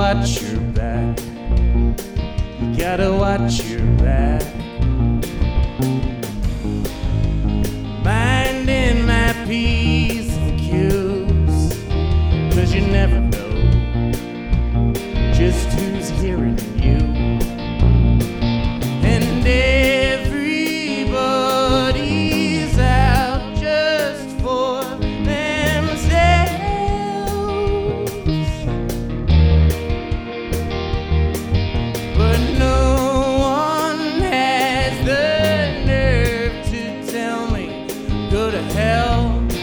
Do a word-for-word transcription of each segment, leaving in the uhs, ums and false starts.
watch your back. You gotta watch your back. Minding my P's and Q's, 'cause you never know just who's hearing you. And everybody's out just for themselves, but no one has the nerve to tell me go to hell.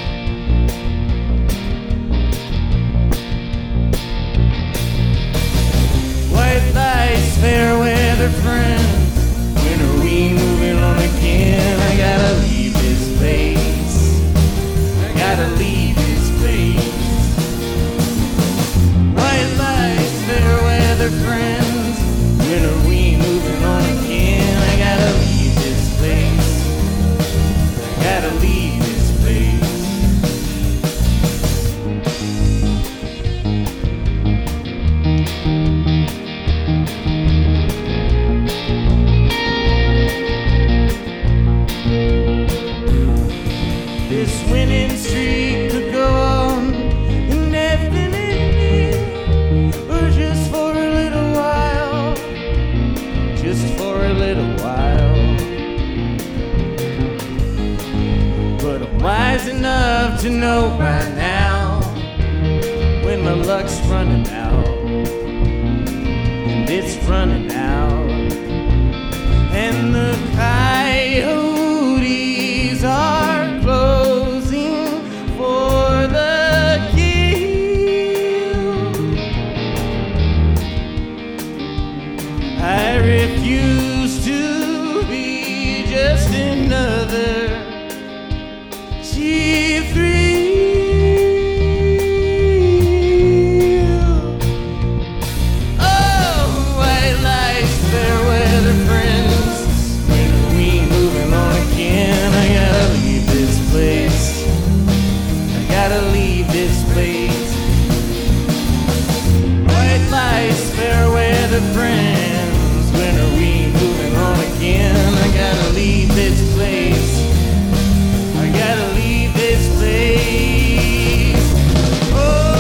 White lies, fair weather friends, when are we moving on again? I gotta leave this place, I gotta leave this place. White lies, fair weather friends, when are we moving on again? I gotta leave this place, I gotta leave this place. This winning streak could go on indefinitely, or just for a little while, just for a little while. But I'm wise enough to know by now when my luck's running out, and it's running out, and the coyotes are closing for the kill. I refuse to be just another cheap thrill. Oh, white lights, fair weather friends, when are we moving on again? I gotta leave this place, I gotta leave this place. White lights, fair weather friends, when are we moving on again? I gotta leave this place, I gotta leave this place. Oh,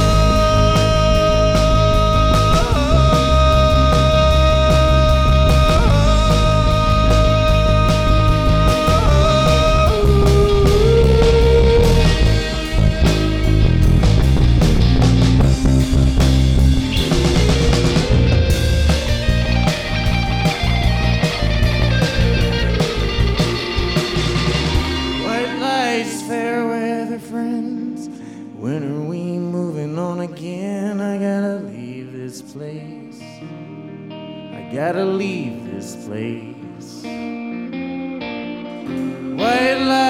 white lights, fair weather friends, when are we moving on again? I gotta leave this place, I gotta leave this place. White lights.